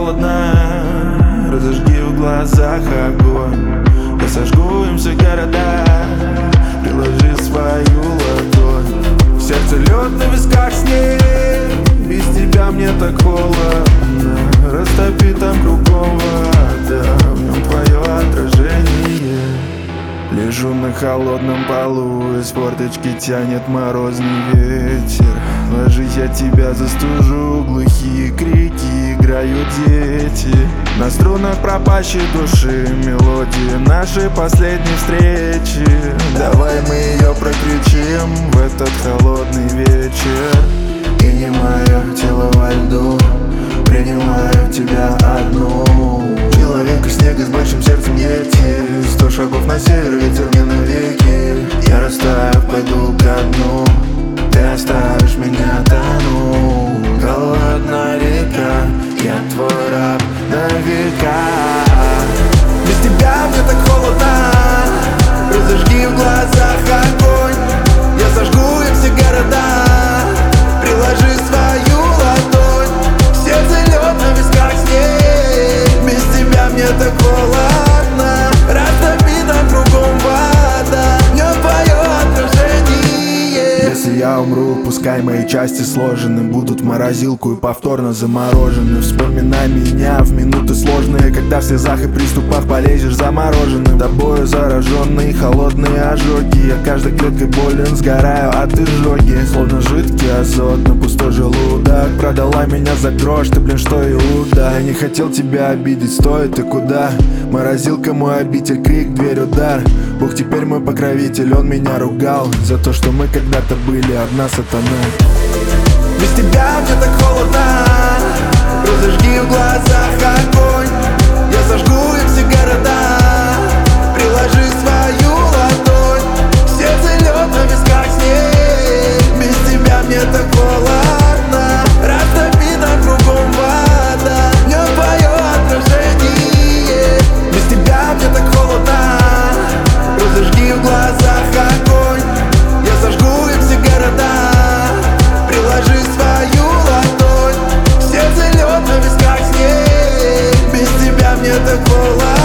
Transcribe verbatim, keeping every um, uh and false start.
холодно. Разожги в глазах огонь. Я сожгу им все города. Приложи свою ладонь. В сердце лед, на висках снег. Без тебя мне так холодно. Растопи там кругом вода. В нем твое отражение. Лежу на холодном полу, из форточки тянет морозный ветер. Ложись, я тебя застужу, глухие крики, играют дети. На струнах пропащей души мелодии нашей последней встречи. Давай мы ее прокричим в этот холодный вечер. И не мое тело во льду, принимаю тебя одну. Человек из снега с большим сердцем Йети. Сто шагов на север, ветер мне навеки. Я растаю, пойду ко дну. Ты оставишь меня тону. Холодная река, я твой раб на века. Без тебя мне так холодно. Разожги в глазах огонь. Я сожгу им все города. Приложи свою ладонь. В сердце лед, на висках снег. Без тебя мне так холодно. Растопи там кругом вода. В нем твое отражение. Если я умру, пускай мои части сложены будут в морозилку и повторно заморожены. Вспоминай меня в минуты сложные, когда в слезах и приступах полезешь замороженным. Тобою зараженные холодные ожоги. Я каждой клеткой болен, сгораю от изжоги. Словно жидкий азот на пустой желудок. Продала меня за грош, ты, блин, что Иуда. Я не хотел тебя обидеть, стой, ты куда? Морозилка мой обитель, крик, дверь, удар. Бог теперь мой покровитель, он меня ругал за то, что мы когда-то были одна сатана. Без тебя мне так холодно. Разожги в глазах огонь. Я сожгу им все города. Приложи свою ладонь. В сердце лед, на висках снег. Без тебя мне так холодно. Растопи там кругом вода. В нем твое отражение. Без тебя мне так холодно. Разожги в глазах огонь. Я сожгу им все города. Приложи свою ладонь. В сердце лед, на висках снег. Без тебя мне так холодно.